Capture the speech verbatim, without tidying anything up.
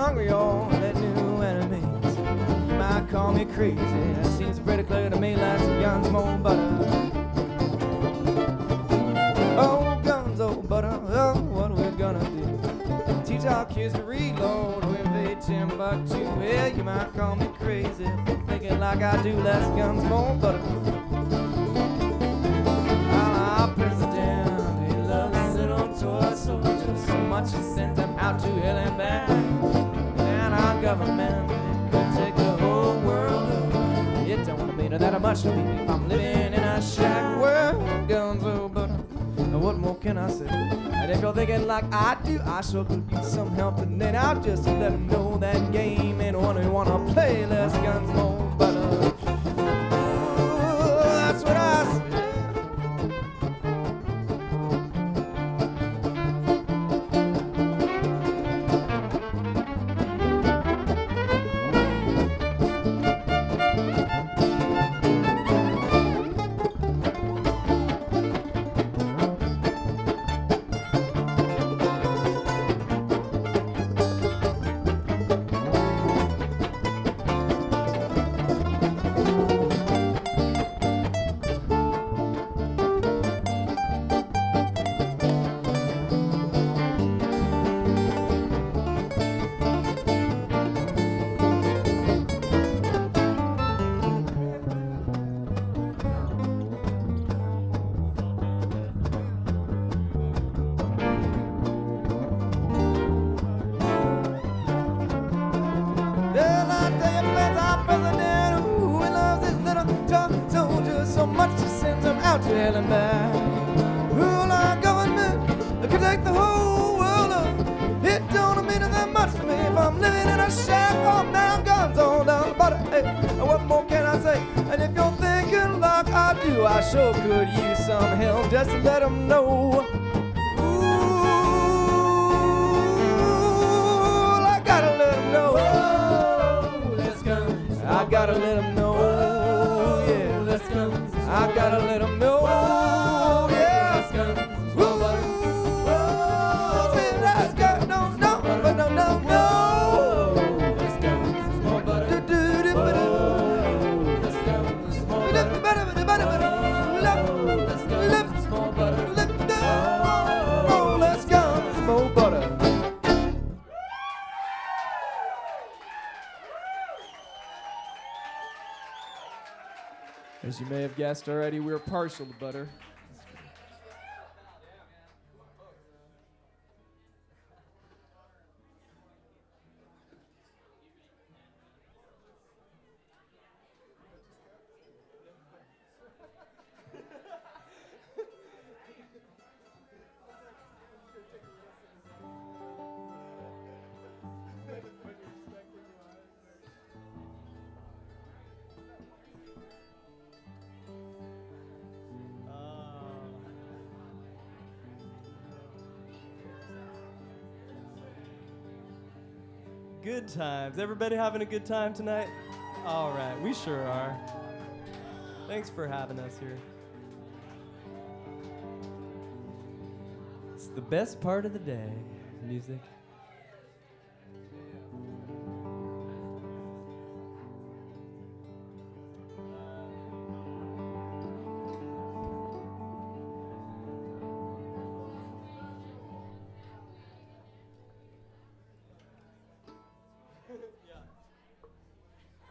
hungry on that new enemies. You might call me crazy, that seems pretty clear to me. Like some guns, more butter. Oh, guns, oh, butter, oh, what are we gonna do? Teach our kids to reload with a Timbuktu. Yeah, you might call me crazy for thinking like I do. Less guns, more butter. Our president, he loves little toy soldiers so much he sent them out to hell and back. And our government could take the whole world. It don't mean that much to me if I'm living in a shack. Well, guns, oh, butter. What more can I say? And if you're thinking like I do, I sure could use some help. And then I'll just let them know that game ain't one we wanna play. Less guns, more butter. Ooh, that's what I say. So much he sends them out to hell and back. Rule our government could take the whole world up. It don't mean that much to me if I'm living in a shack. All down guns, all down butter. Hey, what more can I say? And if you're thinking like I do, I sure could use some help just to let them know. Ooh, I gotta let them know. Oh, let's go. I gotta let them know. Yeah, let's go. I gotta let them know, yeah. Let's go, small butter. Oh, say let's go, no, no, but no, no, no. Let's go, small butter. Do do do butter. Let's go, small butter. Butter, butter, butter. Let's go, small butter. Oh, let's go, small butter. As you may have guessed already, we're partial to butter. Good times. Everybody having a good time tonight? All right, we sure are. Thanks for having us here. It's the best part of the day, music.